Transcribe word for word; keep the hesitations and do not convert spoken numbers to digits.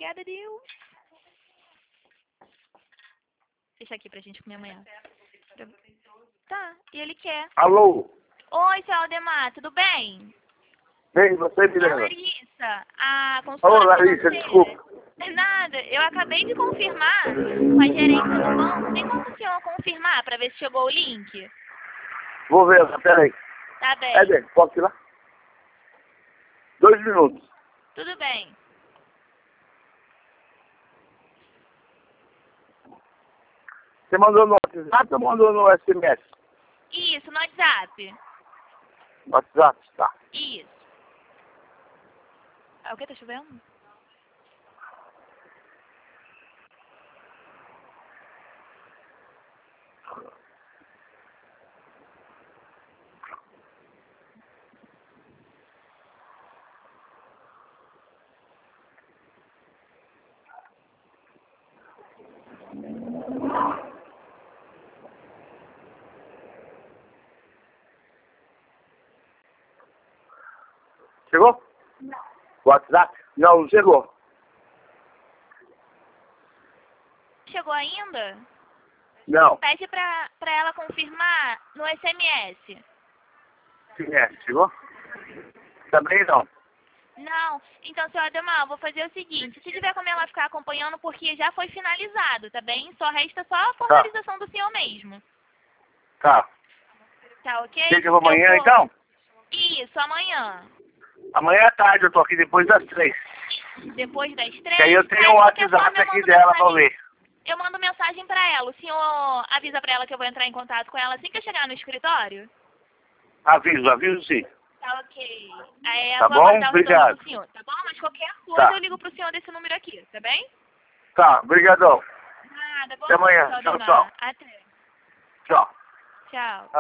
Obrigada, Deus. Deixa aqui pra gente comer amanhã. Tá, e ele quer. Alô? Oi, seu Aldemar, tudo bem? Bem, você, É a Milena? Larissa, a Ô, consultora Larissa, financeira. desculpa. Nada, eu acabei de confirmar com a gerência do banco. Tem como o senhor confirmar pra ver se chegou o link? Vou ver, peraí. Tá bem. Éder, posso ir lá? Dois minutos. Tudo bem. Você mandou no WhatsApp ou mandou no S M S? Isso, no WhatsApp. No WhatsApp, tá. Isso. Ah, o que? Tá chovendo? Chegou? Não. WhatsApp? Não, não chegou. Chegou ainda? Não. Pede pra, pra ela confirmar no S M S. S M S, chegou? Também não. Não. Então, senhor Ademar, eu vou fazer o seguinte. Se tiver como ela ficar acompanhando, porque já foi finalizado, tá bem? Só resta só a formalização do senhor mesmo. Tá. Tá ok? Chega amanhã, vou... então? Isso, amanhã. Amanhã à tarde, eu tô aqui depois das três. Depois das três. Que aí eu tá, tenho de o qualquer WhatsApp forma, eu aqui mando dela pra mensagem- ler. Eu mando mensagem pra ela. O senhor avisa pra ela que eu vou entrar em contato com ela assim que eu chegar no escritório? Aviso, aviso sim. Tá ok. Aí eu Tá vou bom? aguardar o retorno Obrigado. do senhor, tá bom? Mas qualquer coisa Tá. eu ligo pro senhor desse número aqui, tá bem? Tá, brigadão. Nada, boa Até amanhã. noite, Tchau, Aldemar. tchau. Até. Tchau. Tchau.